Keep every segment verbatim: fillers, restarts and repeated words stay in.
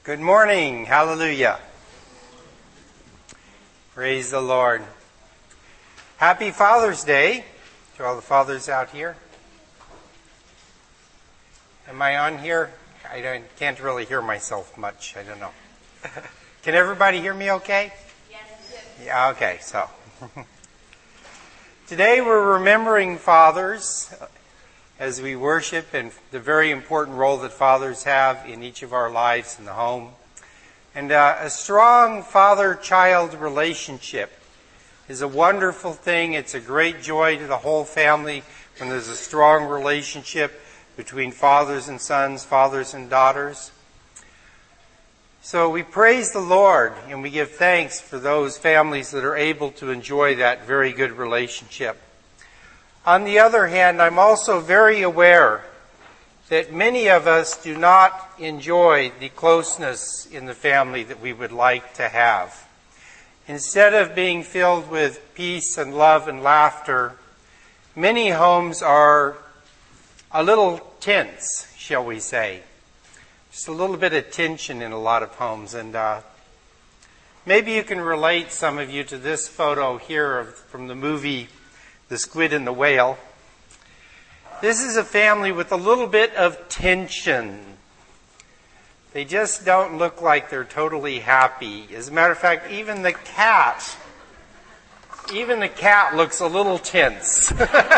Good morning. Hallelujah. Praise the Lord. Happy Father's Day to all the fathers out here. Am I on here? I don't, can't really hear myself much. I don't know. Can everybody hear me okay? Yes. Yeah, okay, so. Today we're remembering fathers as we worship and the very important role that fathers have in each of our lives in the home. And uh, a strong father-child relationship is a wonderful thing. It's a great joy to the whole family when there's a strong relationship between fathers and sons, fathers and daughters. So we praise the Lord and we give thanks for those families that are able to enjoy that very good relationship. On the other hand, I'm also very aware that many of us do not enjoy the closeness in the family that we would like to have. Instead of being filled with peace and love and laughter, many homes are a little tense, shall we say. Just a little bit of tension in a lot of homes. And uh, maybe you can relate, some of you, to this photo here of, from the movie The Squid and the Whale. This is a family with a little bit of tension. They just don't look like they're totally happy. As a matter of fact, even the cat, even the cat looks a little tense.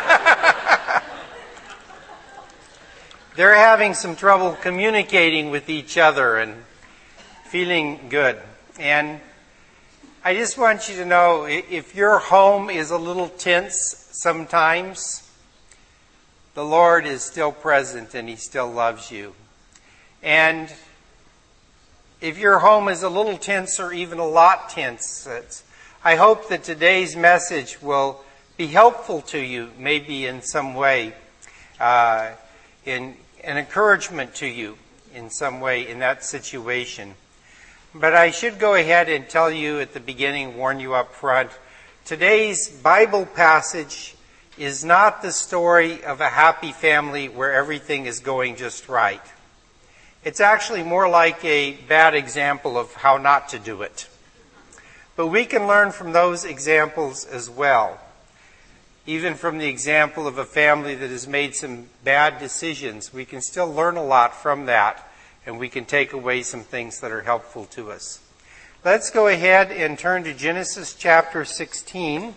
They're having some trouble communicating with each other and feeling good. And I just want you to know, if your home is a little tense sometimes, the Lord is still present and He still loves you. And if your home is a little tense or even a lot tense, I hope that today's message will be helpful to you, maybe in some way, uh, in an encouragement to you in some way in that situation. But I should go ahead and tell you at the beginning, warn you up front, today's Bible passage is not the story of a happy family where everything is going just right. It's actually more like a bad example of how not to do it. But we can learn from those examples as well. Even from the example of a family that has made some bad decisions, we can still learn a lot from that, and we can take away some things that are helpful to us. Let's go ahead and turn to Genesis chapter sixteen.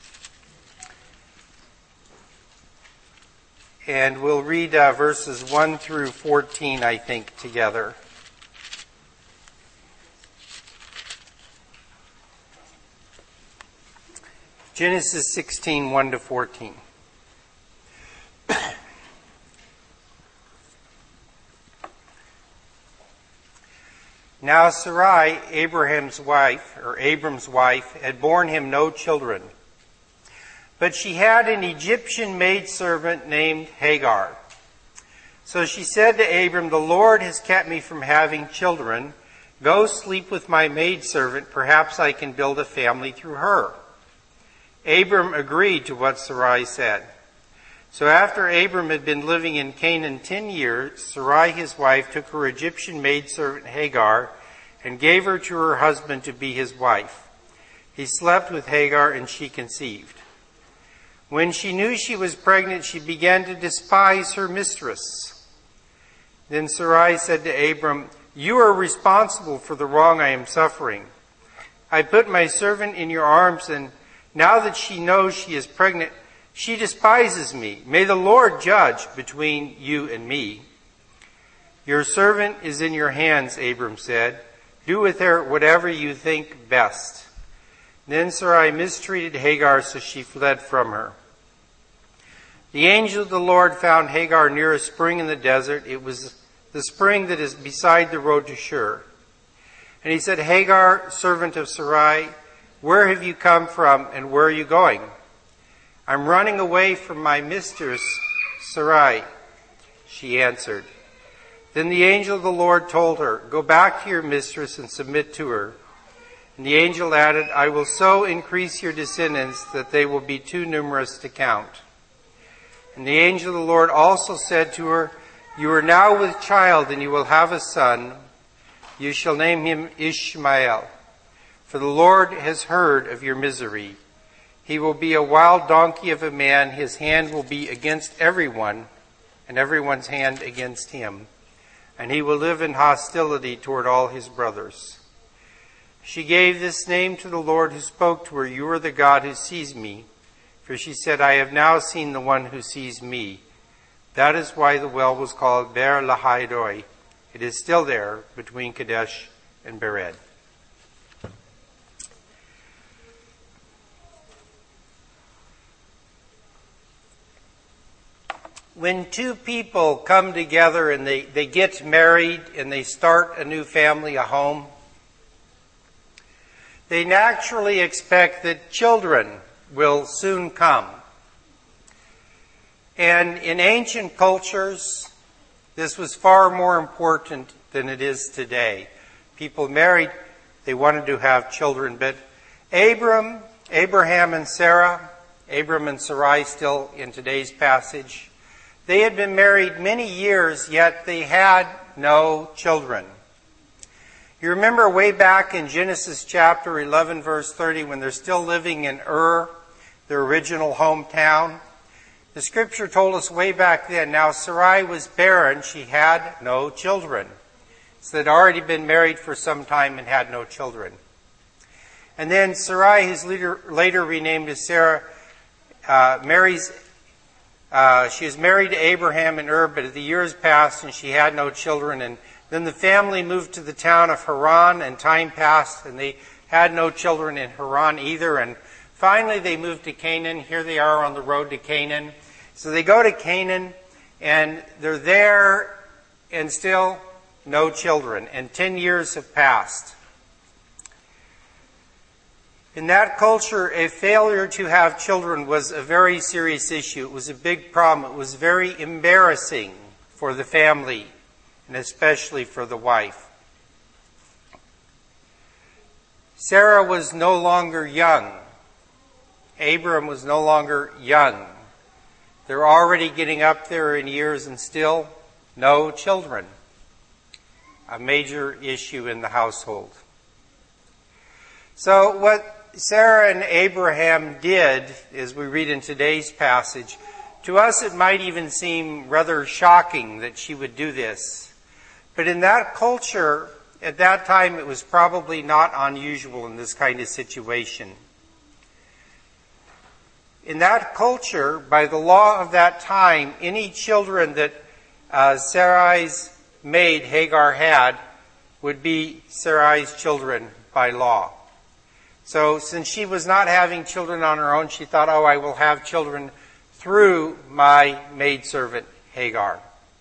And we'll read uh, verses one through fourteen, I think, together. Genesis sixteen, one to fourteen. Now Sarai, Abraham's wife, or Abram's wife, had borne him no children. But she had an Egyptian maidservant named Hagar. So she said to Abram, "The Lord has kept me from having children. Go sleep with my maidservant. Perhaps I can build a family through her." Abram agreed to what Sarai said. So after Abram had been living in Canaan ten years, Sarai his wife took her Egyptian maidservant Hagar and gave her to her husband to be his wife. He slept with Hagar and she conceived. When she knew she was pregnant, she began to despise her mistress. Then Sarai said to Abram, "You are responsible for the wrong I am suffering. I put my servant in your arms, and now that she knows she is pregnant, she despises me. May the Lord judge between you and me." "Your servant is in your hands," Abram said. "Do with her whatever you think best." Then Sarai mistreated Hagar, so she fled from her. The angel of the Lord found Hagar near a spring in the desert. It was the spring that is beside the road to Shur. And he said, "Hagar, servant of Sarai, where have you come from and where are you going?" "I'm running away from my mistress, Sarai," she answered. Then the angel of the Lord told her, "Go back to your mistress and submit to her." And the angel added, "I will so increase your descendants that they will be too numerous to count." And the angel of the Lord also said to her, "You are now with child and you will have a son. You shall name him Ishmael, for the Lord has heard of your misery. He will be a wild donkey of a man. His hand will be against everyone, and everyone's hand against him. And he will live in hostility toward all his brothers. She gave this name to the Lord who spoke to her, You are the God who sees me. For she said, I have now seen the one who sees me. That is why the well was called Ber Lahai Roi. It is still there between Kadesh and Bered. When two people come together and they, they get married and they start a new family, a home, they naturally expect that children will soon come. And in ancient cultures, this was far more important than it is today. People married, they wanted to have children. But Abram, Abraham and Sarah, Abram and Sarai still in today's passage, they had been married many years, yet they had no children. You remember way back in Genesis chapter eleven, verse thirty, when they're still living in Ur, their original hometown? The scripture told us way back then, now Sarai was barren, she had no children. So they'd already been married for some time and had no children. And then Sarai, who's later, later renamed as Sarah, uh, marries Uh, she was married to Abraham in Ur, but the years passed and she had no children. And then the family moved to the town of Haran, and time passed and they had no children in Haran either. And finally they moved to Canaan. Here they are on the road to Canaan. So they go to Canaan and they're there and still no children. And ten years have passed. In that culture, a failure to have children was a very serious issue. It was a big problem. It was very embarrassing for the family, and especially for the wife. Sarah was no longer young. Abram was no longer young. They're already getting up there in years and still no children. A major issue in the household. So what Sarah and Abraham did, as we read in today's passage, to us it might even seem rather shocking that she would do this. But in that culture, at that time, it was probably not unusual in this kind of situation. In that culture, by the law of that time, any children that uh, Sarai's maid, Hagar, had would be Sarai's children by law. So since she was not having children on her own, she thought, oh, I will have children through my maidservant, Hagar.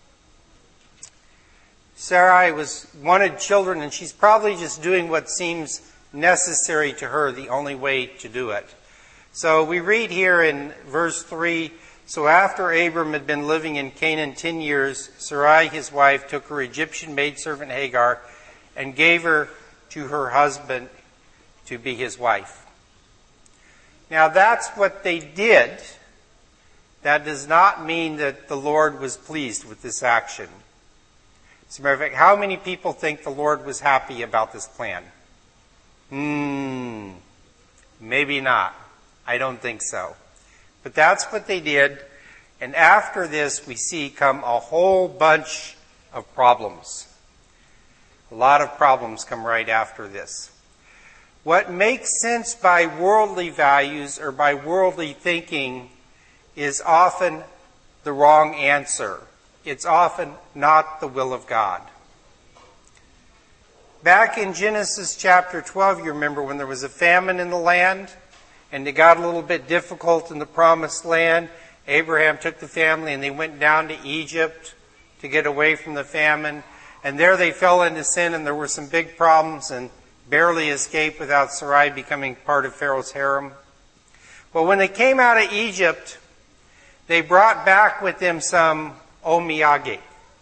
Sarai was wanted children, and she's probably just doing what seems necessary to her, the only way to do it. So we read here in verse three, so after Abram had been living in Canaan ten years, Sarai, his wife, took her Egyptian maidservant Hagar and gave her to her husband to be his wife. Now that's what they did. That does not mean that the Lord was pleased with this action. As a matter of fact, how many people think the Lord was happy about this plan? Hmm, maybe not. I don't think so. But that's what they did. And after this, we see come a whole bunch of problems. A lot of problems come right after this. What makes sense by worldly values or by worldly thinking is often the wrong answer. It's often not the will of God. Back in Genesis chapter twelve, you remember when there was a famine in the land and it got a little bit difficult in the promised land. Abraham took the family and they went down to Egypt to get away from the famine. And there they fell into sin and there were some big problems and barely escaped without Sarai becoming part of Pharaoh's harem. Well, when they came out of Egypt, they brought back with them some omiyage.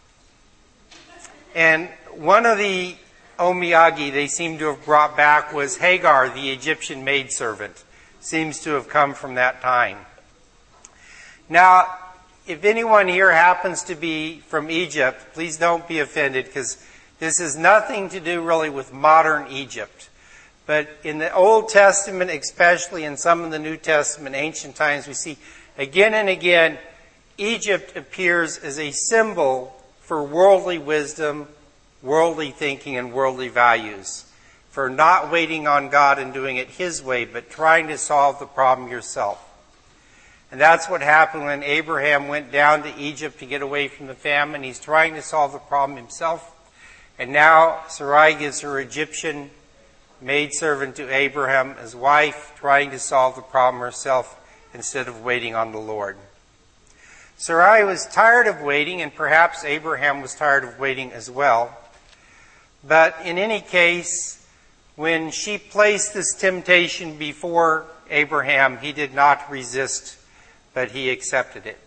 And one of the omiyage they seem to have brought back was Hagar, the Egyptian maidservant. Seems to have come from that time. Now, if anyone here happens to be from Egypt, please don't be offended because This has nothing to do really with modern Egypt. But in the Old Testament, especially in some of the New Testament, ancient times, we see again and again, Egypt appears as a symbol for worldly wisdom, worldly thinking, and worldly values. For not waiting on God and doing it His way, but trying to solve the problem yourself. And that's what happened when Abraham went down to Egypt to get away from the famine. He's trying to solve the problem himself. And now Sarai gives her Egyptian maidservant to Abraham as wife, trying to solve the problem herself instead of waiting on the Lord. Sarai was tired of waiting, and perhaps Abraham was tired of waiting as well. But in any case, when she placed this temptation before Abraham, he did not resist, but he accepted it.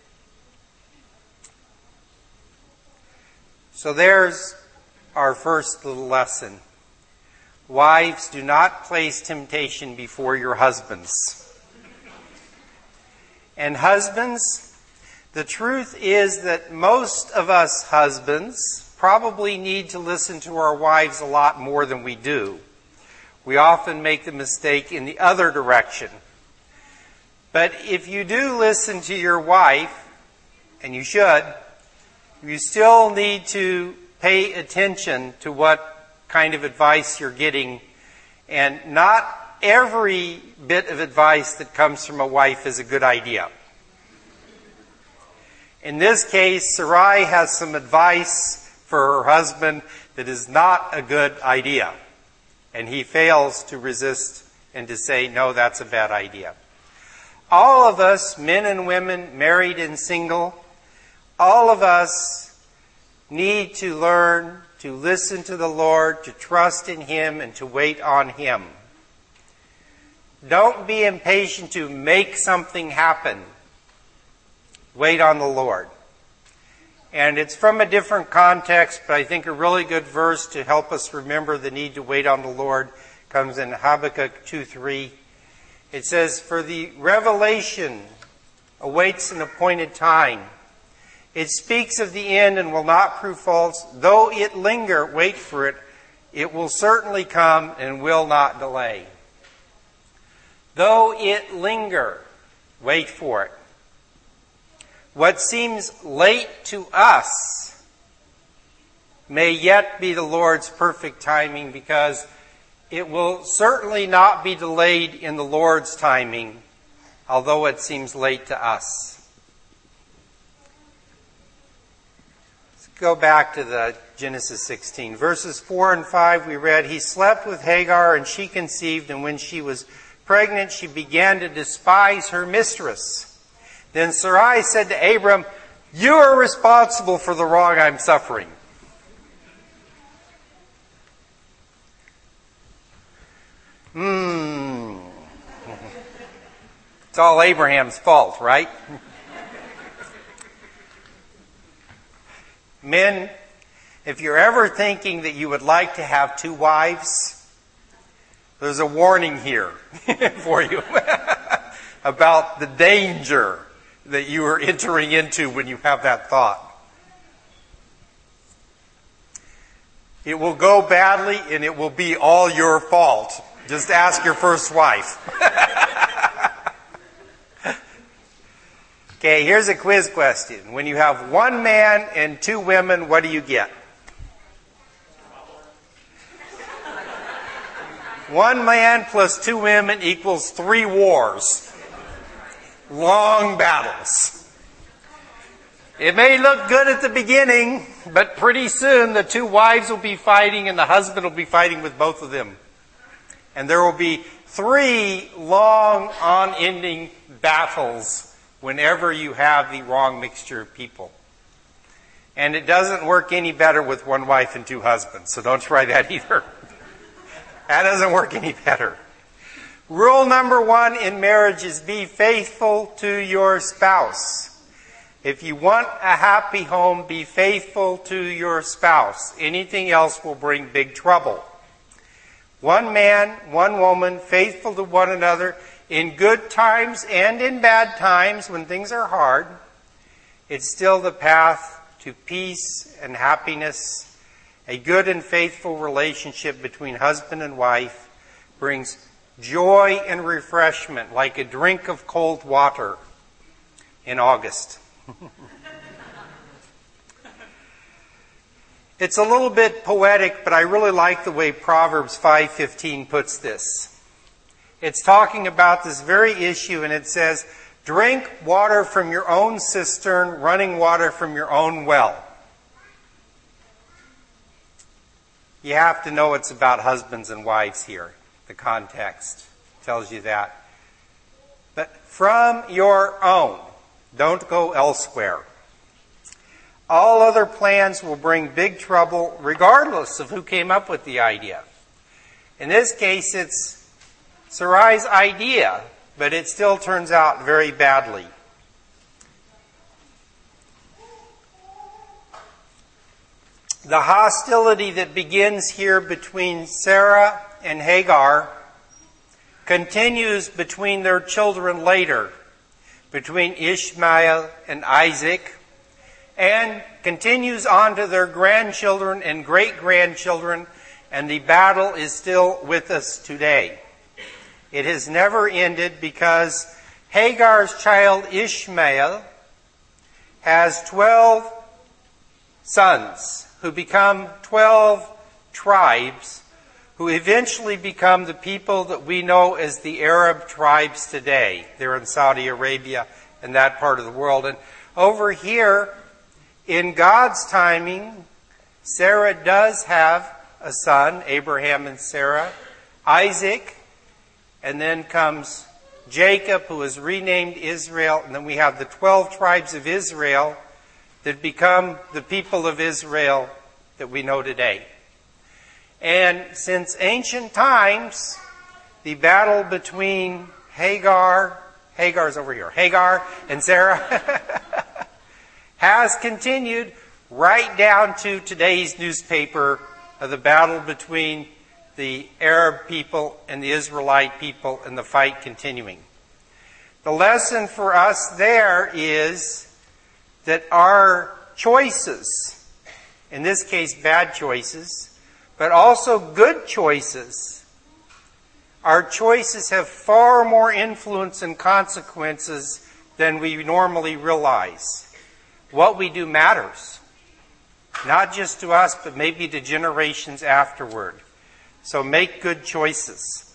So there's our first little lesson. Wives, do not place temptation before your husbands. And husbands, the truth is that most of us husbands probably need to listen to our wives a lot more than we do. We often make the mistake in the other direction. But if you do listen to your wife, and you should, you still need to pay attention to what kind of advice you're getting. And not every bit of advice that comes from a wife is a good idea. In this case, Sarai has some advice for her husband that is not a good idea. And he fails to resist and to say, no, that's a bad idea. All of us, men and women, married and single, all of us need to learn to listen to the Lord, to trust in Him, and to wait on Him. Don't be impatient to make something happen. Wait on the Lord. And it's from a different context, but I think a really good verse to help us remember the need to wait on the Lord comes in Habakkuk two three. It says, "For the revelation awaits an appointed time. It speaks of the end and will not prove false. Though it linger, wait for it. It will certainly come and will not delay." Though it linger, wait for it. What seems late to us may yet be the Lord's perfect timing, because it will certainly not be delayed in the Lord's timing, although it seems late to us. Let's go back to the Genesis sixteen. Verses four and five we read, "He slept with Hagar, and she conceived, and when she was pregnant, she began to despise her mistress. Then Sarai said to Abram, 'You are responsible for the wrong I'm suffering.'" Hmm. It's all Abraham's fault, right? Men, if you're ever thinking that you would like to have two wives, there's a warning here for you about the danger that you are entering into when you have that thought. It will go badly, and it will be all your fault. Just ask your first wife. Okay, here's a quiz question. When you have one man and two women, what do you get? One man plus two women equals three wars. Long battles. It may look good at the beginning, but pretty soon the two wives will be fighting and the husband will be fighting with both of them. And there will be three long, unending battles whenever you have the wrong mixture of people. And it doesn't work any better with one wife and two husbands, so don't try that either. That doesn't work any better. Rule number one in marriage is be faithful to your spouse. If you want a happy home, be faithful to your spouse. Anything else will bring big trouble. One man, one woman, faithful to one another in good times and in bad times when things are hard. It's still the path to peace and happiness A good and faithful relationship between husband and wife brings joy and refreshment like a drink of cold water in August. It's a little bit poetic, but I really like the way Proverbs five fifteen puts this. It's talking about this very issue, and it says, drink water from your own cistern, running water from your own well. You have to know it's about husbands and wives here. The context tells you that. But from your own. Don't go elsewhere. All other plans will bring big trouble regardless of who came up with the idea. In this case, it's Sarai's idea, but it still turns out very badly. The hostility that begins here between Sarah and Hagar continues between their children later, between Ishmael and Isaac, and continues on to their grandchildren and great-grandchildren, and the battle is still with us today. It has never ended because Hagar's child Ishmael has twelve sons who become twelve tribes, who eventually become the people that we know as the Arab tribes today. They're in Saudi Arabia and that part of the world. And over here, in God's timing, Sarah does have a son, Abraham and Sarah, Isaac, and then comes Jacob, who is renamed Israel, and then we have the twelve tribes of Israel that become the people of Israel that we know today. And since ancient times, the battle between Hagar, Hagar's over here, Hagar and Sarah has continued right down to today's newspaper of the battle between the Arab people and the Israelite people and the fight continuing. The lesson for us there is that our choices, in this case bad choices, but also good choices, our choices have far more influence and consequences than we normally realize. What we do matters, not just to us, but maybe to generations afterward. So make good choices.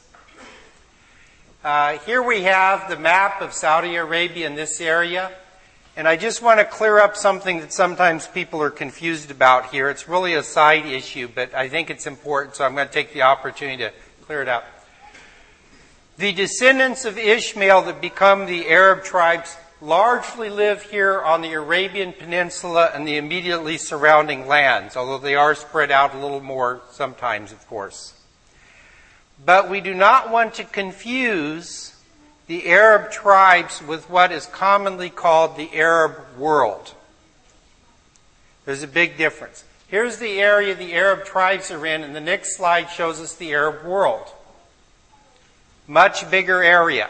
Uh, here we have the map of Saudi Arabia in this area. And I just want to clear up something that sometimes people are confused about here. It's really a side issue, but I think it's important, so I'm going to take the opportunity to clear it up. The descendants of Ishmael that become the Arab tribes largely live here on the Arabian Peninsula and the immediately surrounding lands, although they are spread out a little more sometimes, of course. But we do not want to confuse the Arab tribes with what is commonly called the Arab world. There's a big difference. Here's the area the Arab tribes are in, and the next slide shows us the Arab world. Much bigger area.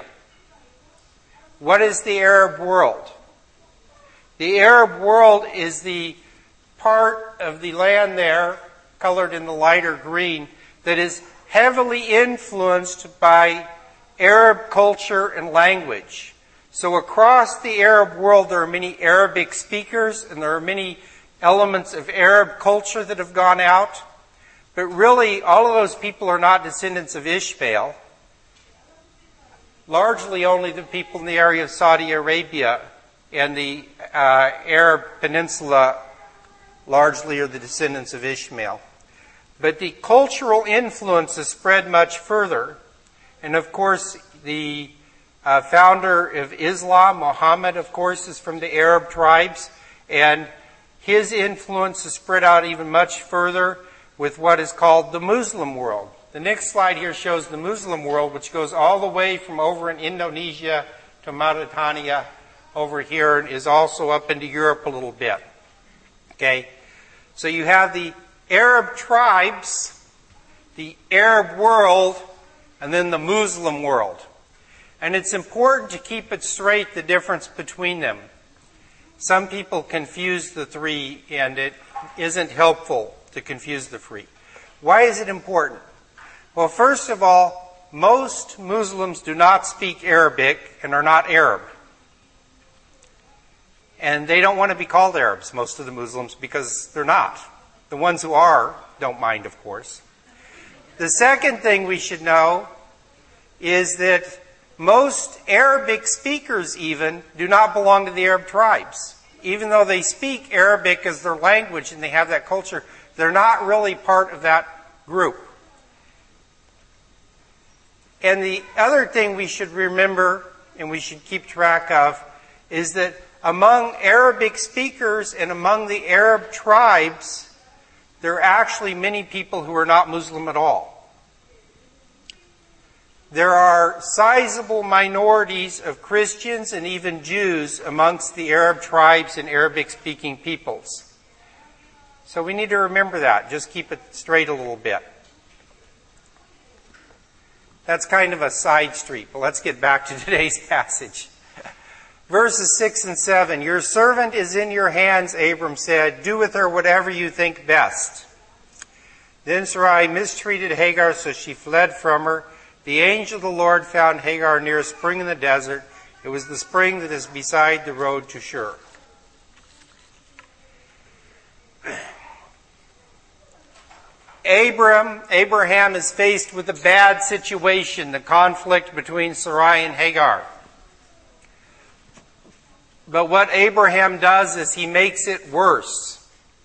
What is the Arab world? The Arab world is the part of the land there, colored in the lighter green, that is heavily influenced by Arab culture and language. So across the Arab world there are many Arabic speakers and there are many elements of Arab culture that have gone out. But really all of those people are not descendants of Ishmael. Largely only the people in the area of Saudi Arabia and the uh, Arab Peninsula largely are the descendants of Ishmael. But the cultural influence has spread much further. And of course, the uh, founder of Islam, Muhammad, of course, is from the Arab tribes. And his influence has spread out even much further with what is called the Muslim world. The next slide here shows the Muslim world, which goes all the way from over in Indonesia to Mauritania over here and is also up into Europe a little bit. Okay? So you have the Arab tribes, the Arab world, and then the Muslim world. And it's important to keep it straight, the difference between them. Some people confuse the three, and it isn't helpful. to confuse the free. Why is it important? Well, first of all, most Muslims do not speak Arabic and are not Arab. And they don't want to be called Arabs, most of the Muslims, because they're not. The ones who are don't mind, of course. The second thing we should know is that most Arabic speakers even do not belong to the Arab tribes. Even though they speak Arabic as their language and they have that culture, they're not really part of that group. And the other thing we should remember and we should keep track of is that among Arabic speakers and among the Arab tribes, there are actually many people who are not Muslim at all. There are sizable minorities of Christians and even Jews amongst the Arab tribes and Arabic-speaking peoples. So we need to remember that. Just keep it straight a little bit. That's kind of a side street, but let's get back to today's passage. Verses six and seven. Your servant is in your hands, Abram said. Do with her whatever you think best. Then Sarai mistreated Hagar, so she fled from her. The angel of the Lord found Hagar near a spring in the desert. It was the spring that is beside the road to Shur. Abram, Abraham is faced with a bad situation, the conflict between Sarai and Hagar. But what Abraham does is he makes it worse.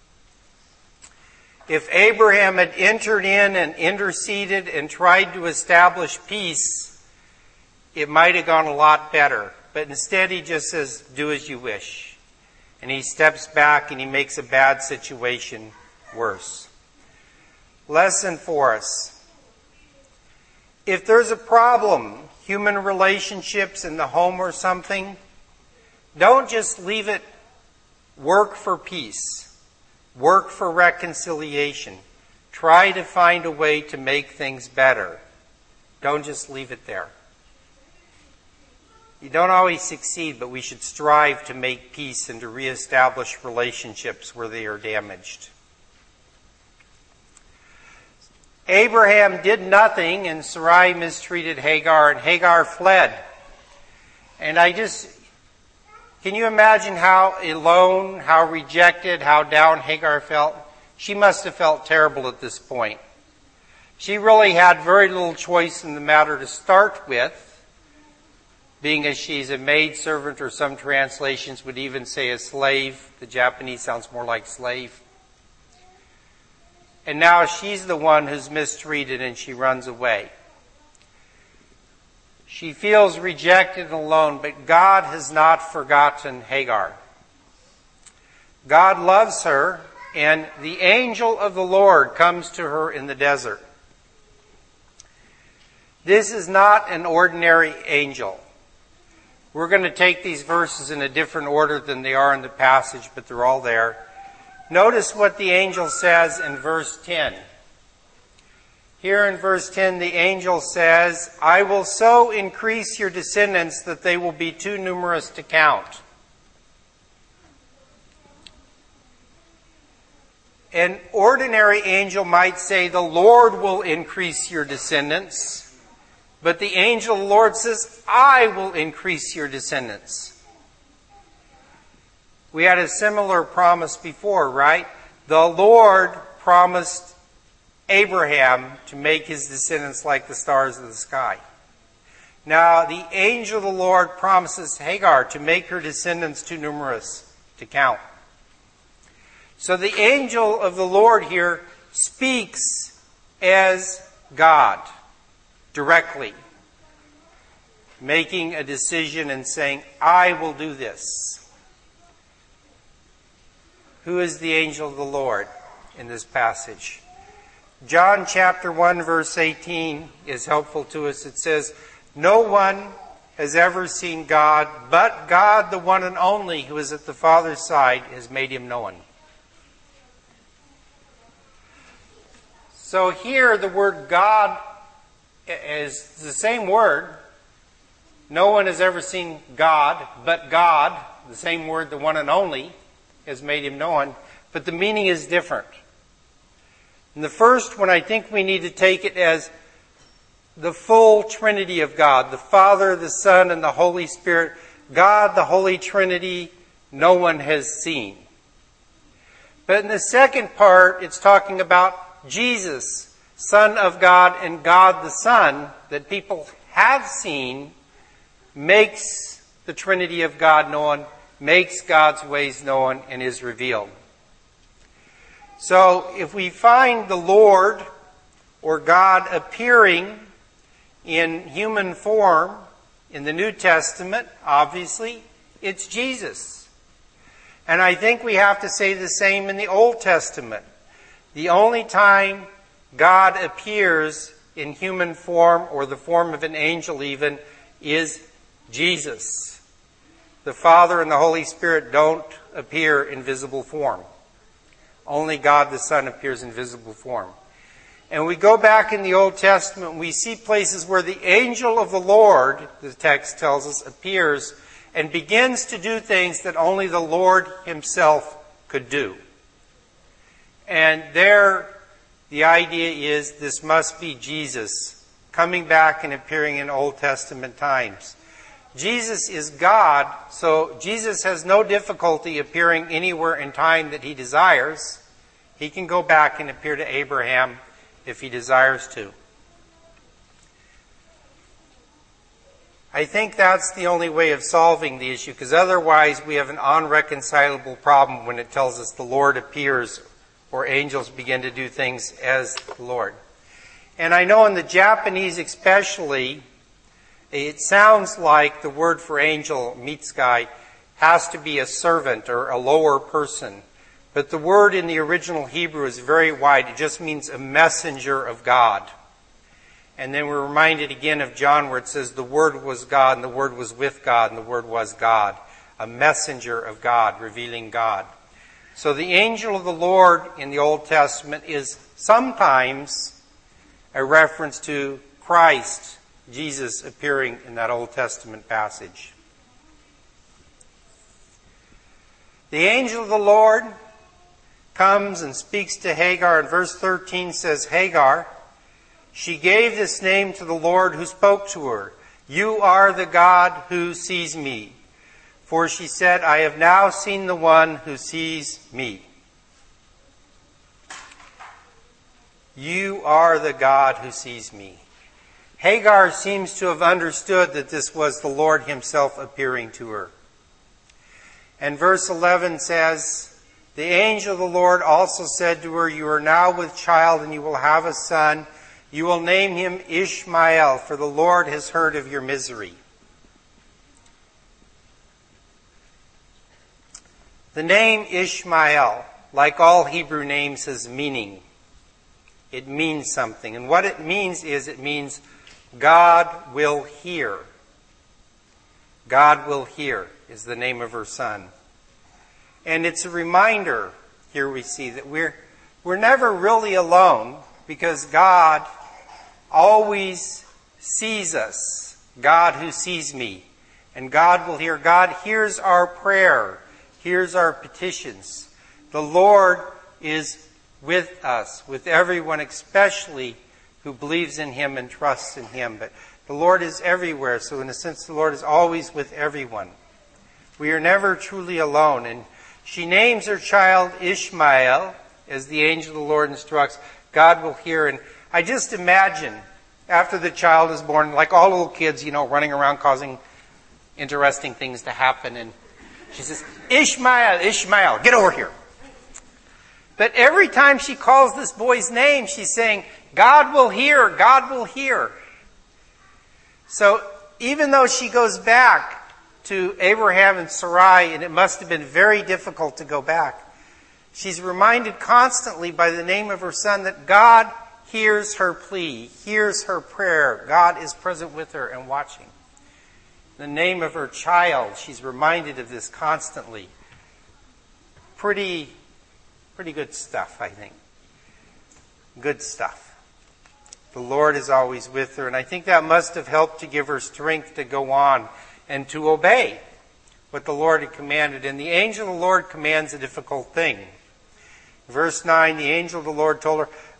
If Abraham had entered in and interceded and tried to establish peace, it might have gone a lot better. But instead he just says, do as you wish. And he steps back and he makes a bad situation worse. Lesson for us. If there's a problem, human relationships in the home or something, don't just leave it. Work for peace. Work for reconciliation. Try to find a way to make things better. Don't just leave it there. You don't always succeed, but we should strive to make peace and to reestablish relationships where they are damaged. Abraham did nothing, and Sarai mistreated Hagar, and Hagar fled. And I just... Can you imagine how alone, how rejected, how down Hagar felt? She must have felt terrible at this point. She really had very little choice in the matter to start with, being as she's a maidservant, or some translations would even say a slave. The Japanese sounds more like slave. And now she's the one who's mistreated and she runs away. She feels rejected and alone, but God has not forgotten Hagar. God loves her, and the angel of the Lord comes to her in the desert. This is not an ordinary angel. We're going to take these verses in a different order than they are in the passage, but they're all there. Notice what the angel says in verse ten. Here in verse ten, the angel says, I will so increase your descendants that they will be too numerous to count. An ordinary angel might say, the Lord will increase your descendants. But the angel of the Lord says, I will increase your descendants. We had a similar promise before, right? The Lord promised Abraham to make his descendants like the stars of the sky. Now, the angel of the Lord promises Hagar to make her descendants too numerous to count. So the angel of the Lord here speaks as God directly, making a decision and saying, I will do this. Who is the angel of the Lord in this passage? John chapter one verse eighteen is helpful to us. It says, no one has ever seen God, but God, the one and only, who is at the Father's side, has made him known. So here the word God is the same word. No one has ever seen God, but God, the same word, the one and only, has made him known. But the meaning is different. And the first one, I think we need to take it as the full Trinity of God, the Father, the Son, and the Holy Spirit. God, the Holy Trinity, no one has seen. But in the second part, it's talking about Jesus, Son of God and God the Son, that people have seen, makes the Trinity of God known, makes God's ways known, and is revealed. So if we find the Lord or God appearing in human form in the New Testament, obviously, it's Jesus. And I think we have to say the same in the Old Testament. The only time God appears in human form, or the form of an angel even, is Jesus. The Father and the Holy Spirit don't appear in visible form. Only God the Son appears in visible form. And we go back in the Old Testament, we see places where the angel of the Lord, the text tells us, appears and begins to do things that only the Lord himself could do. And there, the idea is this must be Jesus coming back and appearing in Old Testament times. Jesus is God, so Jesus has no difficulty appearing anywhere in time that he desires. He can go back and appear to Abraham if he desires to. I think that's the only way of solving the issue, because otherwise we have an unreconcilable problem when it tells us the Lord appears or angels begin to do things as the Lord. And I know in the Japanese especially, it sounds like the word for angel, mitsugai, has to be a servant or a lower person. But the word in the original Hebrew is very wide. It just means a messenger of God. And then we're reminded again of John where it says the Word was God, and the Word was with God, and the Word was God. A messenger of God, revealing God. So the angel of the Lord in the Old Testament is sometimes a reference to Christ, Jesus, appearing in that Old Testament passage. The angel of the Lord comes and speaks to Hagar, and verse thirteen says, Hagar, she gave this name to the Lord who spoke to her. You are the God who sees me. For she said, I have now seen the one who sees me. You are the God who sees me. Hagar seems to have understood that this was the Lord himself appearing to her. And verse eleven says, the angel of the Lord also said to her, you are now with child and you will have a son. You will name him Ishmael, for the Lord has heard of your misery. The name Ishmael, like all Hebrew names, has meaning. It means something. And what it means is it means God will hear. God will hear is the name of her son. And it's a reminder, here we see, that we're, we're never really alone, because God always sees us. God who sees me. And God will hear. God hears our prayer, hears our petitions. The Lord is with us, with everyone, especially who believes in him and trusts in him. But the Lord is everywhere, so in a sense the Lord is always with everyone. We are never truly alone. And she names her child Ishmael, as the angel of the Lord instructs. God will hear. And I just imagine, after the child is born, like all little kids, you know, running around causing interesting things to happen. And she says, Ishmael, Ishmael, get over here. But every time she calls this boy's name, she's saying, God will hear, God will hear. So even though she goes back to Abraham and Sarai, and it must have been very difficult to go back, she's reminded constantly by the name of her son that God hears her plea, hears her prayer. God is present with her and watching. The name of her child, she's reminded of this constantly. Pretty, pretty good stuff, I think. Good stuff. The Lord is always with her, and I think that must have helped to give her strength to go on and to obey what the Lord had commanded. And the angel of the Lord commands a difficult thing. Verse nine, the angel of the Lord told her,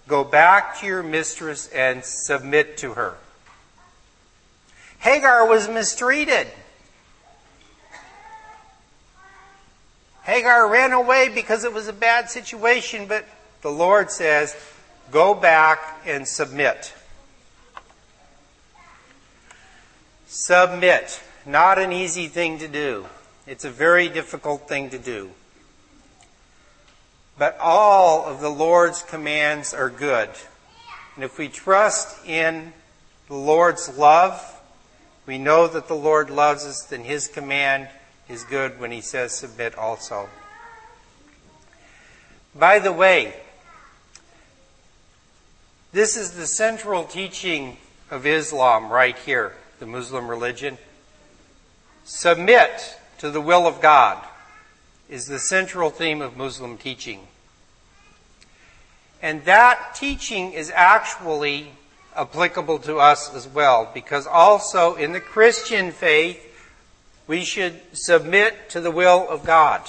Go back to your mistress and submit to her. Hagar was mistreated. Hagar ran away because it was a bad situation, but the Lord says, go back and submit. Submit. Not an easy thing to do. It's a very difficult thing to do. But all of the Lord's commands are good. And if we trust in the Lord's love, we know that the Lord loves us, then His command is good when He says submit also. By the way, this is the central teaching of Islam right here, the Muslim religion. Submit to the will of God is the central theme of Muslim teaching. And that teaching is actually applicable to us as well, because also in the Christian faith, we should submit to the will of God.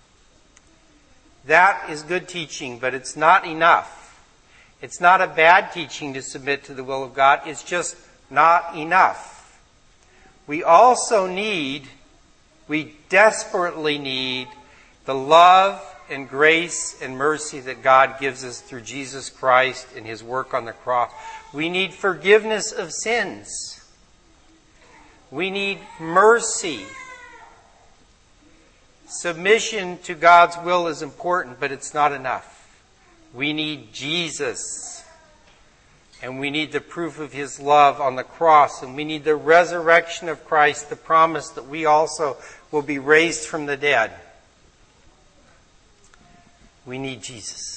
That is good teaching, but it's not enough. It's not a bad teaching to submit to the will of God. It's just not enough. We also need, we desperately need the love and grace and mercy that God gives us through Jesus Christ and His work on the cross. We need forgiveness of sins. We need mercy. Submission to God's will is important, but it's not enough. We need Jesus. And we need the proof of His love on the cross. And we need the resurrection of Christ, the promise that we also will be raised from the dead. We need Jesus.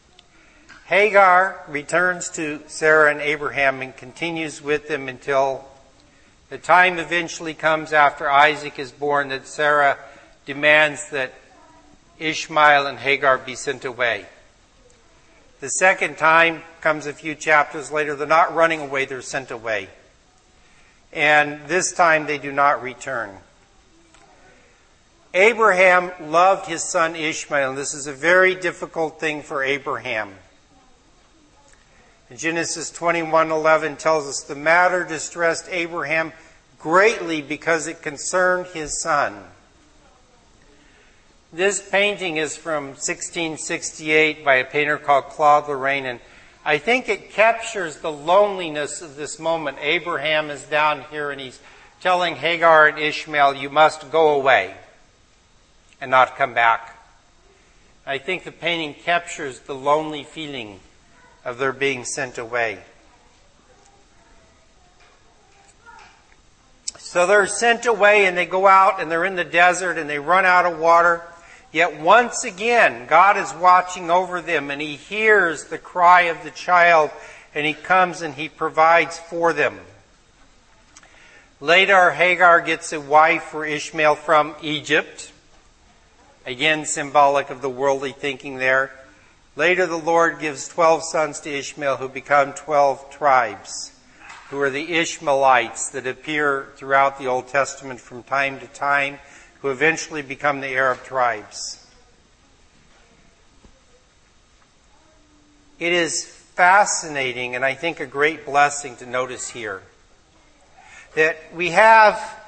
Hagar returns to Sarah and Abraham and continues with them until the time eventually comes after Isaac is born that Sarah demands that Ishmael and Hagar be sent away. The second time comes a few chapters later. They're not running away, they're sent away. And this time they do not return. Abraham loved his son Ishmael. This is a very difficult thing for Abraham. Genesis twenty-one eleven tells us the matter distressed Abraham greatly because it concerned his son. This painting is from sixteen sixty-eight by a painter called Claude Lorraine, and I think it captures the loneliness of this moment. Abraham is down here and he's telling Hagar and Ishmael, you must go away and not come back. I think the painting captures the lonely feeling of their being sent away. So they're sent away and they go out and they're in the desert and they run out of water. Yet once again, God is watching over them and He hears the cry of the child and He comes and He provides for them. Later, Hagar gets a wife for Ishmael from Egypt. Again, symbolic of the worldly thinking there. Later, the Lord gives twelve sons to Ishmael who become twelve tribes, who are the Ishmaelites that appear throughout the Old Testament from time to time, who eventually become the Arab tribes. It is fascinating, and I think a great blessing to notice here, that we have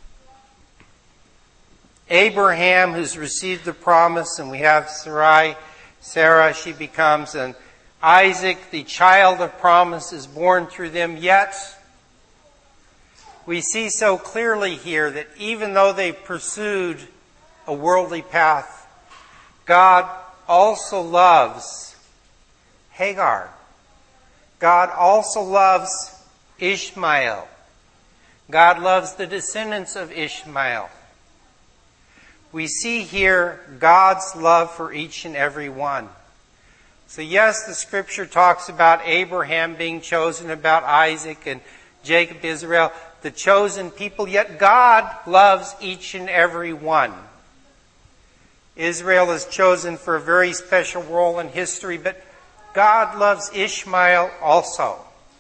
Abraham who's received the promise, and we have Sarai, Sarah, she becomes, and Isaac, the child of promise, is born through them. Yet, we see so clearly here that even though they pursued a worldly path, God also loves Hagar. God also loves Ishmael. God loves the descendants of Ishmael. We see here God's love for each and every one. So yes, the scripture talks about Abraham being chosen, about Isaac and Jacob, Israel, the chosen people, yet God loves each and every one. Israel is chosen for a very special role in history, but God loves Ishmael also.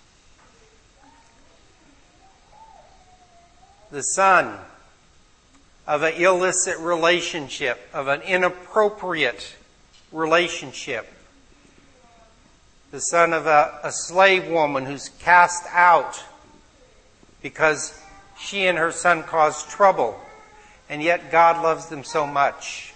The son of an illicit relationship, of an inappropriate relationship. the son of a, a slave woman who's cast out because she and her son caused trouble, and yet God loves them so much.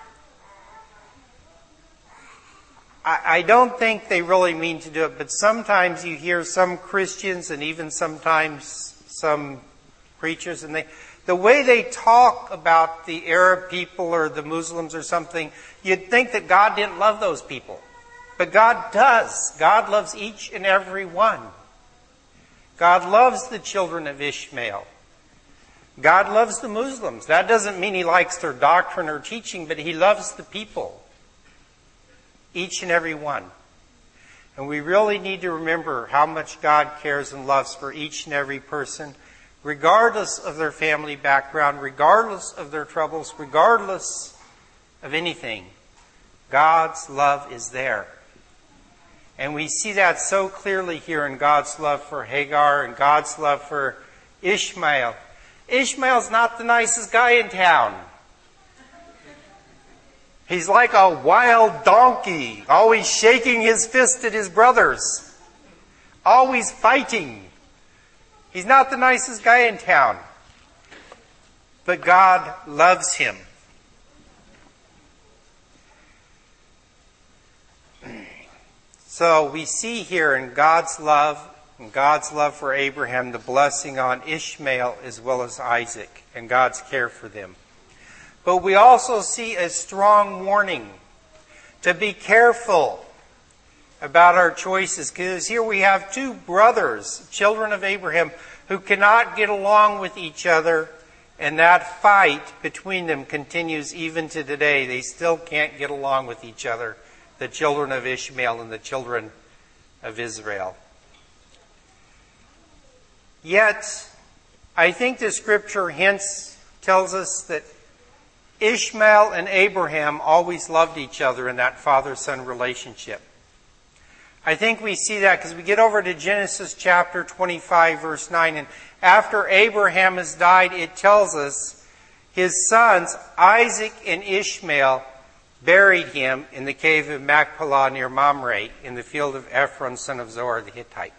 I, I don't think they really mean to do it, but sometimes you hear some Christians and even sometimes some preachers, and they, the way they talk about the Arab people or the Muslims or something, you'd think that God didn't love those people. But God does. God loves each and every one. God loves the children of Ishmael. God loves the Muslims. That doesn't mean He likes their doctrine or teaching, but He loves the people. Each and every one. And we really need to remember how much God cares and loves for each and every person, regardless of their family background, regardless of their troubles, regardless of anything. God's love is there. And we see that so clearly here in God's love for Hagar and God's love for Ishmael. Ishmael's not the nicest guy in town. He's like a wild donkey, always shaking his fist at his brothers, always fighting. He's not the nicest guy in town. But God loves him. So we see here in God's love, in God's love for Abraham, the blessing on Ishmael as well as Isaac, and God's care for them. But we also see a strong warning to be careful about our choices, because here we have two brothers, children of Abraham, who cannot get along with each other, and that fight between them continues even to today. They still can't get along with each other, the children of Ishmael and the children of Israel. Yet, I think the scripture hints, tells us that Ishmael and Abraham always loved each other in that father-son relationship. I think we see that because we get over to Genesis chapter twenty-five, verse nine, and after Abraham has died, it tells us his sons, Isaac and Ishmael, buried him in the cave of Machpelah near Mamre in the field of Ephron, son of Zohar the Hittite.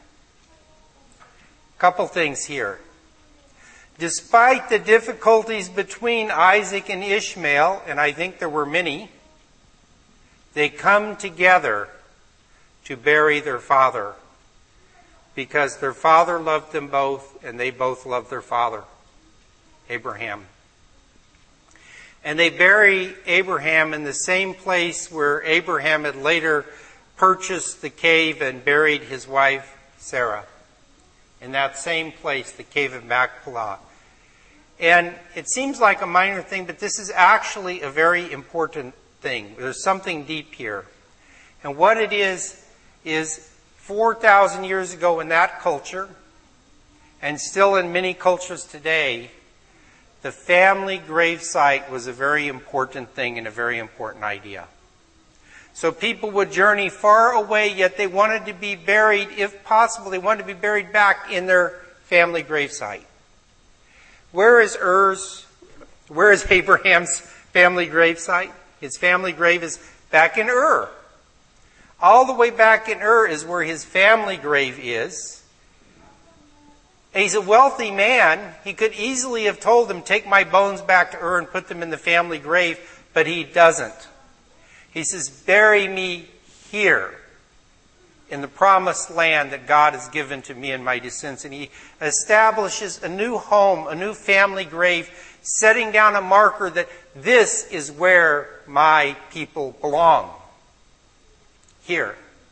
A couple things here. Despite the difficulties between Isaac and Ishmael, and I think there were many, they come together to bury their father because their father loved them both and they both loved their father, Abraham. And they bury Abraham in the same place where Abraham had later purchased the cave and buried his wife, Sarah. In that same place, the cave of Machpelah. And it seems like a minor thing, but this is actually a very important thing. There's something deep here. And what it is, is four thousand years ago in that culture, and still in many cultures today, the family gravesite was a very important thing and a very important idea. So people would journey far away, yet they wanted to be buried, if possible, they wanted to be buried back in their family gravesite. Where is Ur's, where is Abraham's family gravesite? His family grave is back in Ur. All the way back in Ur is where his family grave is. And he's a wealthy man. He could easily have told them, take my bones back to Ur and put them in the family grave, but he doesn't. He says, bury me here in the promised land that God has given to me and my descendants. And he establishes a new home, a new family grave, setting down a marker that this is where my people belong. Here.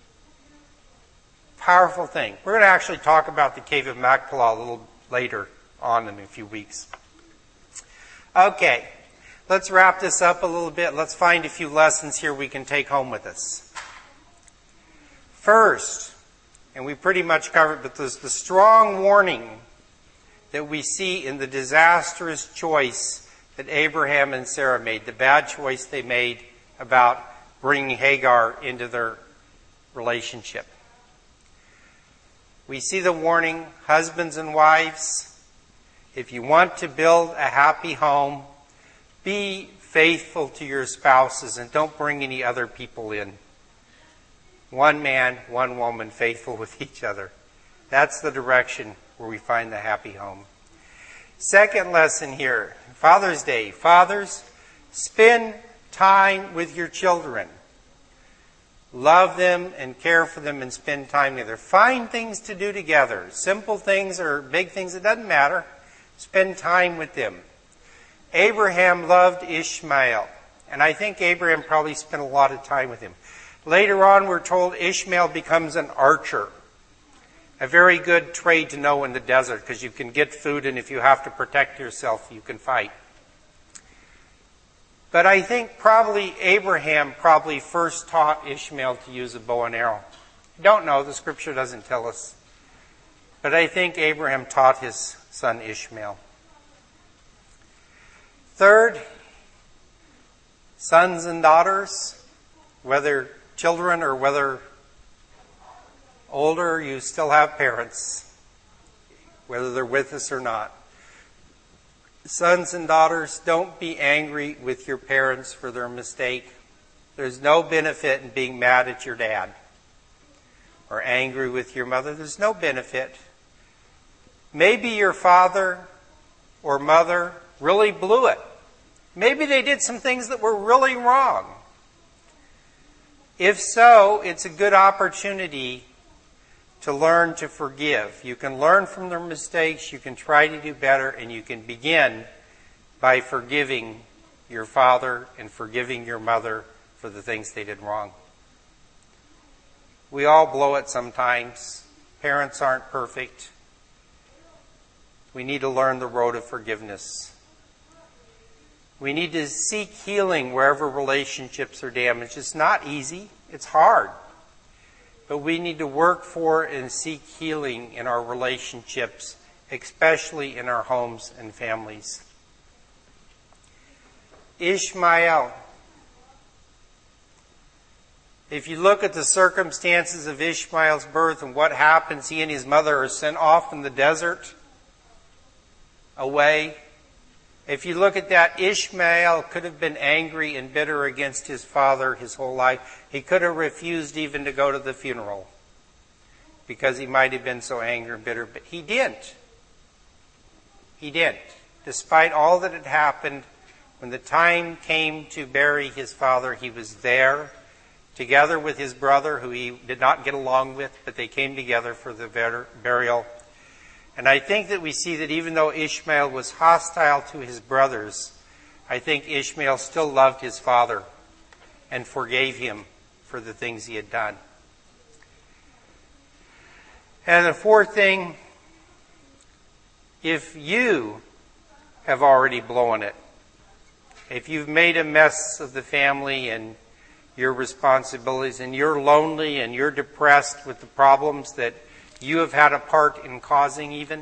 Powerful thing. We're going to actually talk about the cave of Machpelah a little later on in a few weeks. Okay. Let's wrap this up a little bit. Let's find a few lessons here we can take home with us. First, and we pretty much covered, but there's the strong warning that we see in the disastrous choice that Abraham and Sarah made, the bad choice they made about bringing Hagar into their relationship. We see the warning, husbands and wives, if you want to build a happy home, be faithful to your spouses and don't bring any other people in. One man, one woman, faithful with each other. That's the direction where we find the happy home. Second lesson here, Father's Day. Fathers, spend time with your children. Love them and care for them and spend time together. Find things to do together. Simple things or big things, it doesn't matter. Spend time with them. Abraham loved Ishmael, and I think Abraham probably spent a lot of time with him. Later on, we're told Ishmael becomes an archer. A very good trade to know in the desert, because you can get food, and if you have to protect yourself, you can fight. But I think probably Abraham probably first taught Ishmael to use a bow and arrow. I don't know, the scripture doesn't tell us. But I think Abraham taught his son Ishmael. Third, sons and daughters, whether children or whether older, you still have parents, whether they're with us or not. Sons and daughters, don't be angry with your parents for their mistake. There's no benefit in being mad at your dad or angry with your mother. There's no benefit. Maybe your father or mother really blew it. Maybe they did some things that were really wrong. If so, it's a good opportunity to learn to forgive. You can learn from their mistakes, you can try to do better, and you can begin by forgiving your father and forgiving your mother for the things they did wrong. We all blow it sometimes. Parents aren't perfect. We need to learn the road of forgiveness. We need to seek healing wherever relationships are damaged. It's not easy. It's hard. But we need to work for and seek healing in our relationships, especially in our homes and families. Ishmael. If you look at the circumstances of Ishmael's birth and what happens, he and his mother are sent off in the desert away. If you look at that, Ishmael could have been angry and bitter against his father his whole life. He could have refused even to go to the funeral because he might have been so angry and bitter, but he didn't. He didn't. Despite all that had happened, when the time came to bury his father, he was there together with his brother, who he did not get along with, but they came together for the bur- burial. And I think that we see that even though Ishmael was hostile to his brothers, I think Ishmael still loved his father and forgave him for the things he had done. And the fourth thing, if you have already blown it, if you've made a mess of the family and your responsibilities, and you're lonely and you're depressed with the problems that you have had a part in causing even,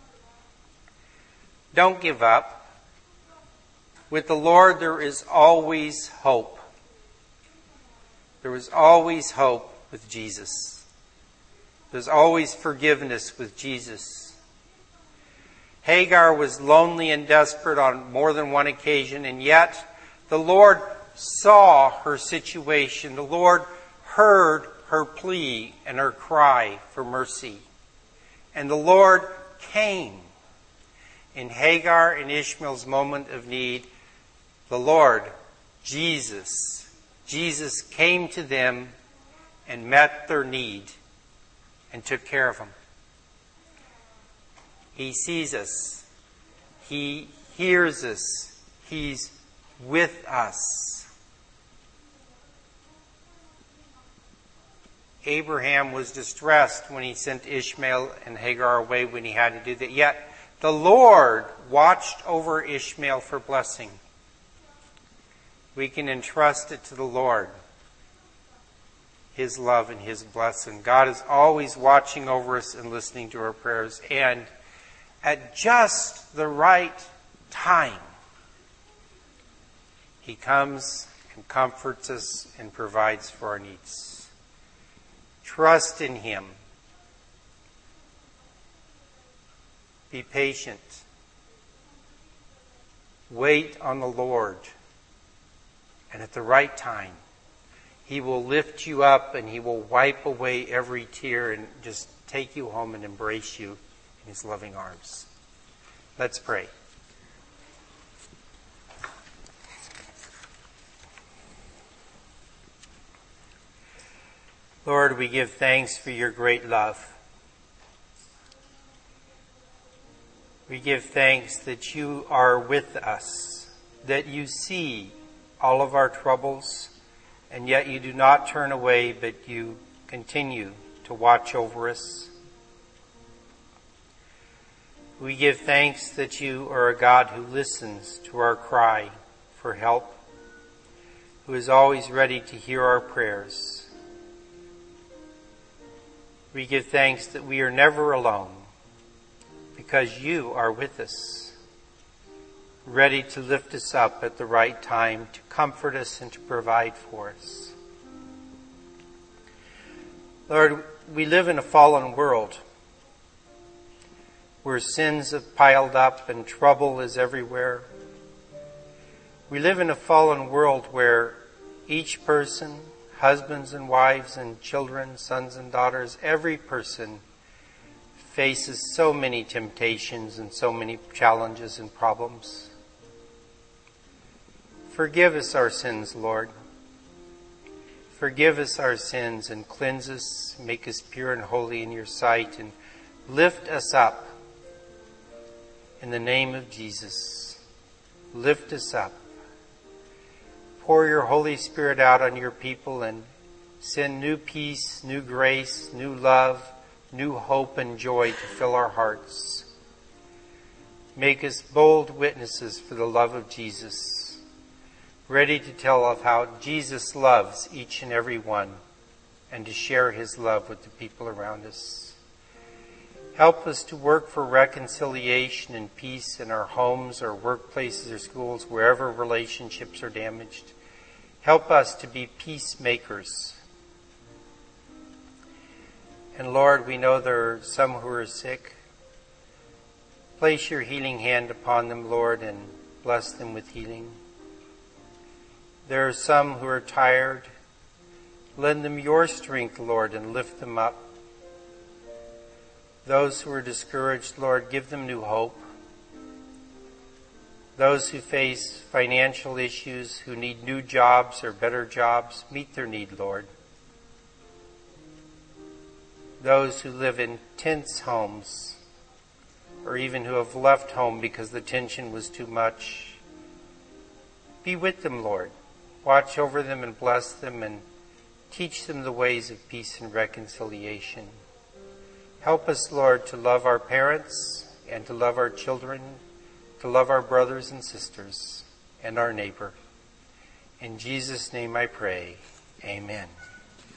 don't give up. With the Lord, there is always hope. There is always hope with Jesus. There's always forgiveness with Jesus. Hagar was lonely and desperate on more than one occasion, and yet the Lord saw her situation. The Lord heard her plea and her cry for mercy. And the Lord came. In Hagar and Ishmael's moment of need, the Lord, Jesus, Jesus came to them and met their need and took care of them. He sees us. He hears us. He's with us. Abraham was distressed when he sent Ishmael and Hagar away when he had to do that. Yet the Lord watched over Ishmael for blessing. We can entrust it to the Lord, His love and His blessing. God is always watching over us and listening to our prayers. And at just the right time, He comes and comforts us and provides for our needs. Trust in Him. Be patient. Wait on the Lord. And at the right time, He will lift you up and he will wipe away every tear and just take you home and embrace you in his loving arms. Let's pray. Lord, we give thanks for your great love. We give thanks that you are with us, that you see all of our troubles, and yet you do not turn away, but you continue to watch over us. We give thanks that you are a God who listens to our cry for help, who is always ready to hear our prayers. We give thanks that we are never alone, because you are with us, ready to lift us up at the right time, to comfort us and to provide for us. Lord, we live in a fallen world where sins have piled up and trouble is everywhere. We live in a fallen world where each person, husbands and wives and children, sons and daughters, every person faces so many temptations and so many challenges and problems. Forgive us our sins, Lord. Forgive us our sins and cleanse us, make us pure and holy in your sight, and lift us up in the name of Jesus. Lift us up. Pour your Holy Spirit out on your people and send new peace, new grace, new love, new hope and joy to fill our hearts. Make us bold witnesses for the love of Jesus, ready to tell of how Jesus loves each and every one and to share his love with the people around us. Help us to work for reconciliation and peace in our homes or workplaces or schools, wherever relationships are damaged. Help us to be peacemakers. And Lord, we know there are some who are sick. Place your healing hand upon them, Lord, and bless them with healing. There are some who are tired. Lend them your strength, Lord, and lift them up. Those who are discouraged, Lord, give them new hope. Those who face financial issues, who need new jobs or better jobs, meet their need, Lord. Those who live in tense homes, or even who have left home because the tension was too much, be with them, Lord. Watch over them and bless them and teach them the ways of peace and reconciliation. Help us, Lord, to love our parents and to love our children, to love our brothers and sisters and our neighbor. In Jesus' name I pray. Amen.